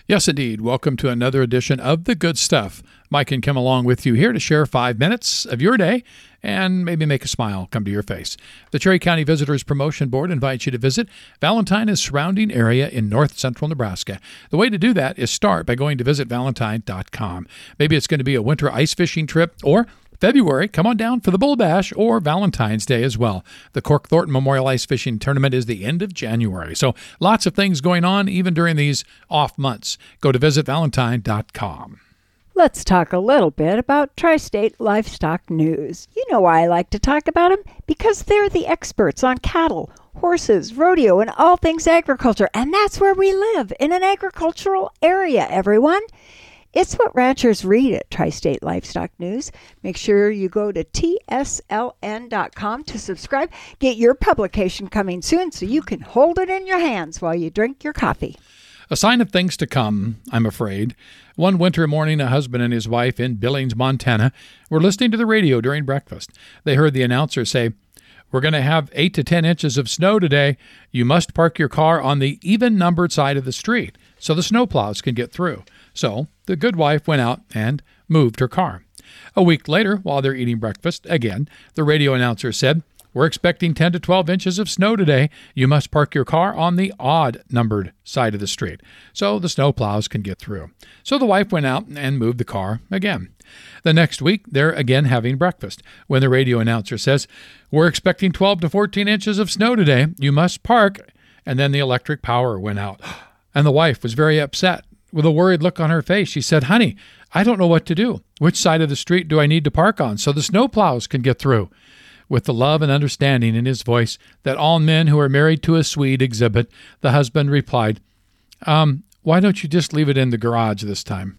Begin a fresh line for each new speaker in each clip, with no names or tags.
Yes, indeed. Welcome to another edition of The Good Stuff. Mike and Kim along with you here to share 5 minutes of your day and maybe make a smile come to your face. The Cherry County Visitors Promotion Board invites you to visit Valentine and surrounding area in north central Nebraska. The way to do that is start by going to visitvalentine.com. Maybe it's going to be a winter ice fishing trip, or February, come on down for the Bull Bash or Valentine's Day as well. The Cork Thornton Memorial Ice Fishing Tournament is the end of January. So lots of things going on even during these off months. Go to visitvalentine.com.
Let's talk a little bit about Tri-State Livestock News. You know why I like to talk about them? Because they're the experts on cattle, horses, rodeo, and all things agriculture. And that's where we live, in an agricultural area, everyone. It's what ranchers read at Tri-State Livestock News. Make sure you go to tsln.com to subscribe. Get your publication coming soon so you can hold it in your hands while you drink your coffee.
A sign of things to come, I'm afraid. One winter morning, a husband and his wife in Billings, Montana, were listening to the radio during breakfast. They heard the announcer say, "We're going to have 8 to 10 inches of snow today. You must park your car on the even-numbered side of the street so the snowplows can get through." So the good wife went out and moved her car. A week later, while they're eating breakfast, again, the radio announcer said, "We're expecting 10 to 12 inches of snow today. You must park your car on the odd-numbered side of the street so the snowplows can get through." So the wife went out and moved the car again. The next week, they're again having breakfast when the radio announcer says, "We're expecting 12 to 14 inches of snow today. You must park." And then the electric power went out. And the wife was very upset. With a worried look on her face, she said, "Honey, I don't know what to do. Which side of the street do I need to park on so the snowplows can get through?" With the love and understanding in his voice that all men who are married to a Swede exhibit, the husband replied, "Why don't you just leave it in the garage this time?"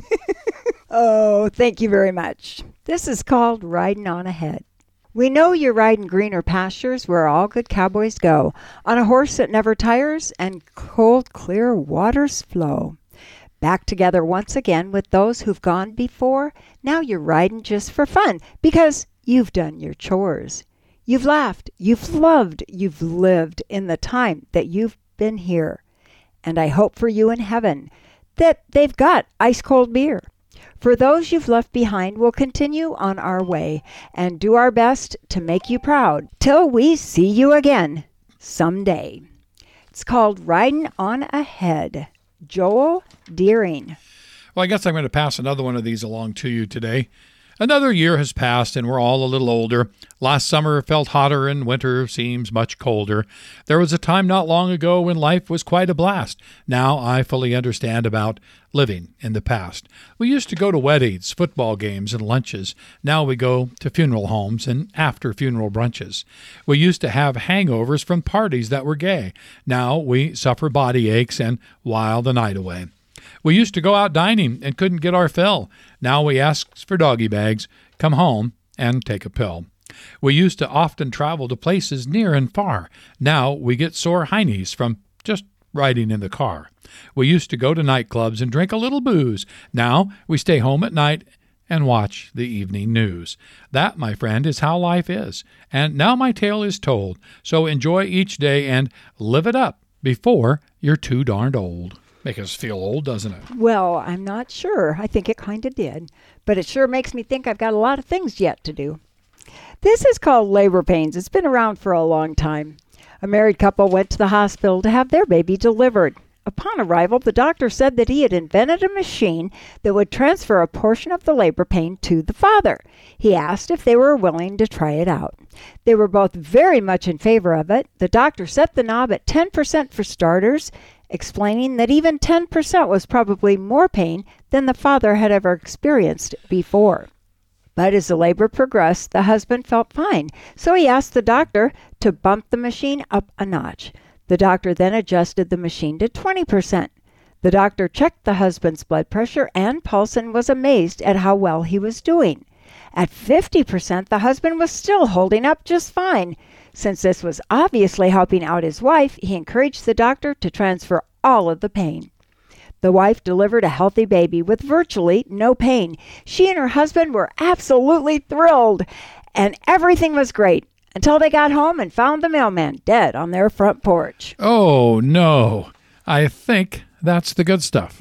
Oh, thank you very much. This is called Riding On Ahead. We know you're riding greener pastures where all good cowboys go, on a horse that never tires and cold, clear waters flow. Back together once again with those who've gone before. Now you're riding just for fun because you've done your chores. You've laughed, you've loved, you've lived in the time that you've been here. And I hope for you in heaven that they've got ice-cold beer. For those you've left behind, we'll continue on our way and do our best to make you proud till we see you again someday. It's called Riding On Ahead. Joel Deering.
Well, I guess I'm going to pass another one of these along to you today. Another year has passed and we're all a little older. Last summer felt hotter and winter seems much colder. There was a time not long ago when life was quite a blast. Now I fully understand about living in the past. We used to go to weddings, football games, and lunches. Now we go to funeral homes and after-funeral brunches. We used to have hangovers from parties that were gay. Now we suffer body aches and while the night away. We used to go out dining and couldn't get our fill. Now we ask for doggy bags, come home, and take a pill. We used to often travel to places near and far. Now we get sore heinies from just riding in the car. We used to go to nightclubs and drink a little booze. Now we stay home at night and watch the evening news. That, my friend, is how life is. And now my tale is told. So enjoy each day and live it up before you're too darned old. Make us feel old, doesn't it?
Well, I'm not sure. I think it kind of did. But it sure makes me think I've got a lot of things yet to do. This is called labor pains. It's been around for a long time. A married couple went to the hospital to have their baby delivered. Upon arrival, the doctor said that he had invented a machine that would transfer a portion of the labor pain to the father. He asked if they were willing to try it out. They were both very much in favor of it. The doctor set the knob at 10% for starters, explaining that even 10% was probably more pain than the father had ever experienced before. But as the labor progressed, the husband felt fine, so he asked the doctor to bump the machine up a notch. The doctor then adjusted the machine to 20%. The doctor checked the husband's blood pressure and pulse and was amazed at how well he was doing. At 50%, the husband was still holding up just fine. Since this was obviously helping out his wife, he encouraged the doctor to transfer all of the pain. The wife delivered a healthy baby with virtually no pain. She and her husband were absolutely thrilled, and everything was great until they got home and found the mailman dead on their front porch.
Oh, no. I think that's the good stuff.